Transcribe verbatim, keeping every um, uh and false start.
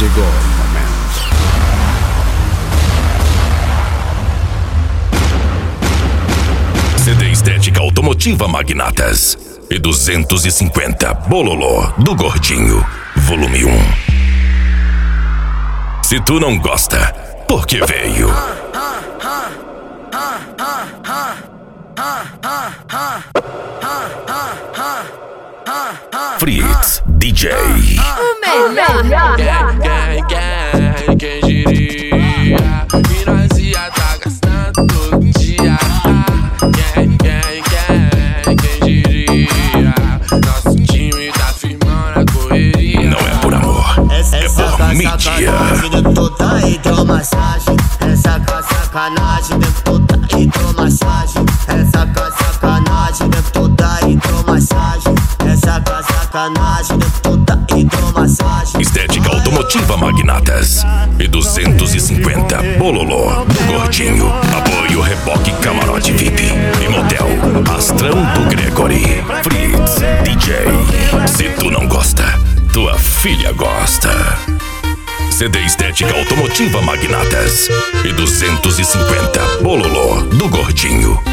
Chegou o momento. C D Estética Automotiva Magnatas e duzentos e cinquenta Bololô do Gordinho, volume um. Se tu não gosta, por que veio? Fritz D J. O melhor. Quem, quem, quem diria? E nós ia tá gastando todo dia. Quem, quem, quem, quem diria? Nosso time tá firmando a correria. Não é por amor, é por mídia. Toda hidromassagem, essa sacanagem, toda hidromassagem, essa sacanagem, toda hidromassagem, essa sacanagem, toda hidromassagem. Estética Automotiva Magnatas e duzentos e cinquenta Bololô do Gordinho. Apoio Reboque Camarote V I P e Motel Astrão do Gregory. Fritz D J. Se tu não gosta, tua filha gosta. C D Estética Automotiva Magnatas e duzentos e cinquenta Bololô do Gordinho.